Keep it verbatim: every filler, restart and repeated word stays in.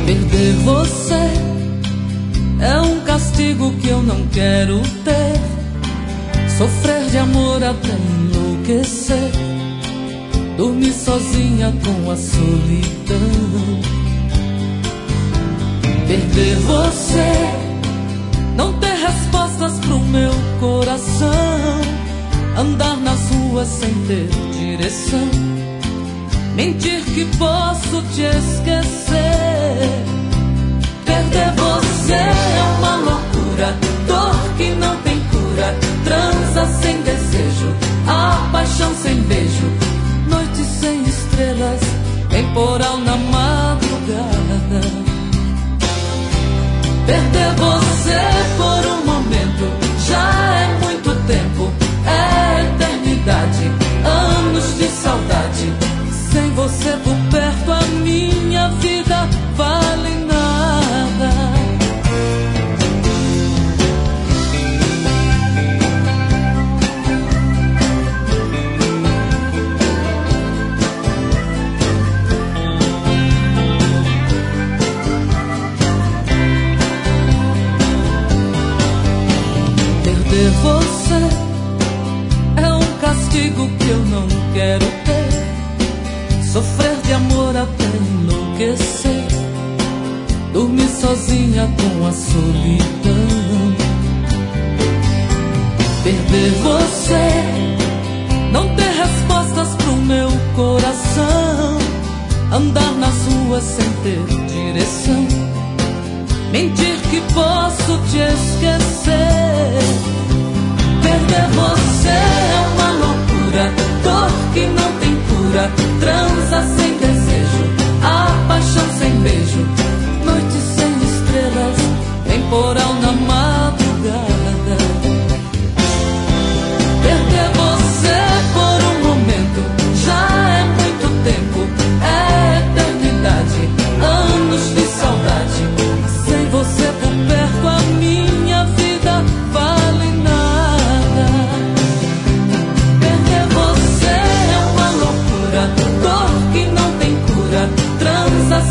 Perder você é um castigo que eu não quero ter. Sofrer de amor até enlouquecer, dormir sozinha com a solidão. Perder você, não ter respostas pro meu coração, andar nas ruas sem ter direção, mentir que posso te esquecer. Perder você é uma loucura, dor que não tem cura, trança sem desejo, a paixão sem beijo, noite sem estrelas, temporal na madrugada. Perder você por um momento já é muito tempo, é eternidade, anos de saudade. Sem você por perto a minha vida vale nada. Perder você é um castigo que eu não quero ter. Sofrer de amor até enlouquecer, dormir sozinha com a solidão. Perder você, não ter respostas pro meu coração, andar nas ruas sem ter direção, mentir que posso te esquecer. Perder você é uma loucura, dor que não tem cura, trança sem desejo, a paixão sem beijo, noite sem estrelas, temporal na madrugada. Perder você por um momento já é muito tempo, é eternidade, anos de saudade. Sem você por perto a minha vida vale nada. Perder você é uma loucura, dor que não tem cura, trança